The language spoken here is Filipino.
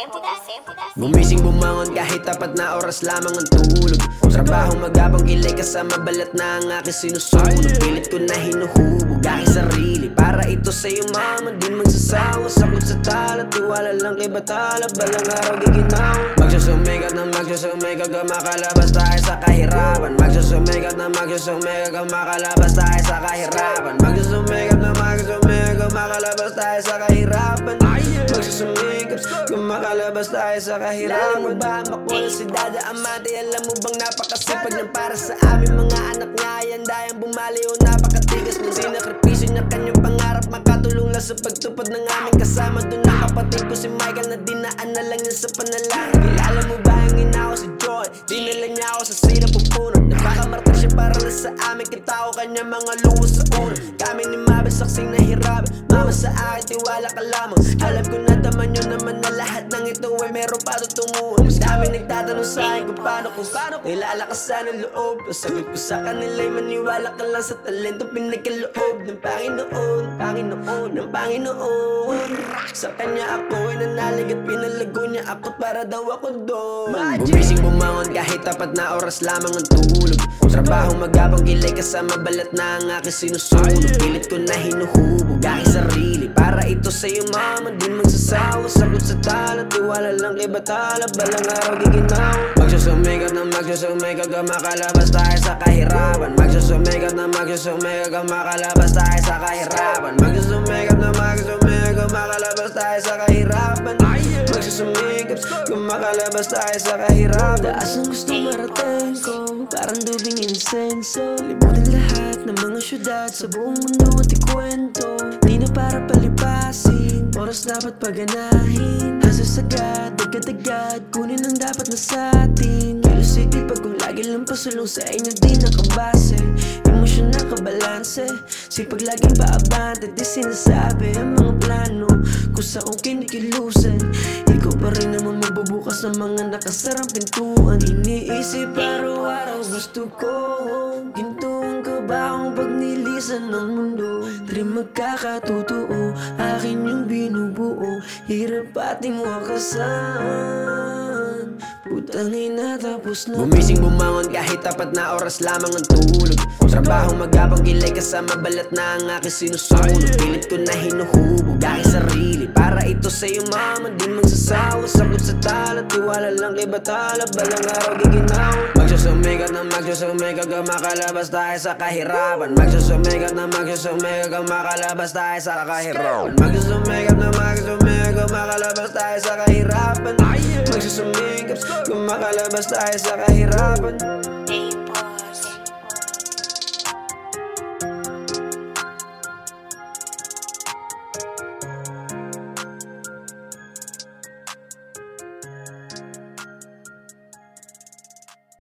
Gumising bumangon kahit tapat na oras lamang ang tulog. Trabaho magabang kilay kasama balat na ang aking sinusunog. Pilit ko na hinuhubog aking sarili para ito sa'yo mama. Di magsasawa, sakot sa tala, tiwala lang kay Batala. Balang araw giginaw, magsusumikat na magsusumikat ka, makalabas tayo sa kahirapan. Magsusumikat na magsusumikat ka, makalabas tayo sa kahirapan. Magsusumikat na magsusumikat ka, makalabas tayo sa kahirapan. Magsusumikat ka, makalabas tayo sa kahirapan. Lalim mo ba makuha si Dada Amate? Alam mo bang napakasipag ng para sa aming mga anak nga yan? Dayang bumali o napakatigas ng sinakripisyo niya kanyang pangarap, makatulong lang sa pagtupad ng aming kasama. Doon ang kapatid ko si Michael na dinaan na lang niya sa panalangin. Kilala mo ba ang ina ko si Joy? Dinala niya ako sa sira pupunod. Napakamartir siya para na sa amin, kita ko kanya mga luwas sa ulo. Kami ni Mabel saksing nahirap, mama sa akin tiwala ka lamang. Alam ko na tama nyo naman na lahat ng ito ay meron pa tutunguhan. Mas dami nagtatanong sa akin kung paano nilalakasan ang loob. Sagot ko sa kanila'y maniwala ka lang sa talento pinagkaloob ng Panginoon, ng Panginoon. Sa kanya ako ay nanalig at pinalago niya ako para daw ako doon. Gumising bumangon kahit tapat na oras lamang ang tulog. Trabaho magabang kilay kasama balat na ang aking sinusunog. Pilit ko na hinuhubog aking sarili para ito sa'yo mama. Di magsasawa, sagot sa tala, tiwala lang kay Batala. Balang araw giginaw, magsusumikat na magsusumikat ka, makalabas tayo sa kahirapan. Magsusumikat na magsusumikat ka, makalabas tayo sa kahirapan. Magsusumikat na magsusumikat ka, makalabas tayo sa kahirapan. Magsusumikat ka, makalabas tayo sa kahirapan. Taas ang gusto marating ko, parang dubing insenso. Libutin lahat ng mga syudad sa buong mundo at ikwento. Di na para palipasin, oras dapat paganahin. Hasos agad, agad-agad, kunin ang dapat na sa atin. City pag kung lagi lang pasulong sa inyo di nakabase. Emosyon na kabalanse, sipag laging paabante. Di sinasabi ang mga plano kung sa kong kinikilusan. Ikaw pa rin naman magbubukas ng mga nakasarang pintuan. Iniisip araw-araw gusto ko ginto ang kabahong pagnilisan ng mundo. Di magkakatotoo, akin yung binubuo. Hirap ating wakasan, putang ina tapos na. Gumising bumangon kahit tapat na oras lamang ang tulog. Trabaho magabang kilay kasama balat na ang aking sinusunog. Pilit ko na hinuhubog aking sarili para ito sa'yo mama. Di magsasawa, sagot sa tala, tiwala lang kay Batala. Balang araw giginaw, magsusumikat na magsusumikat ka, makalabas tayo sa kahirapan. Magsusumikat na magsusumikat ka, makalabas tayo sa kahirapan. Magsusumikat na magsusumikat ka, makalabas tayo sa kahirapan. Magsusumikat ka, makalabas tayo sa kahirapan.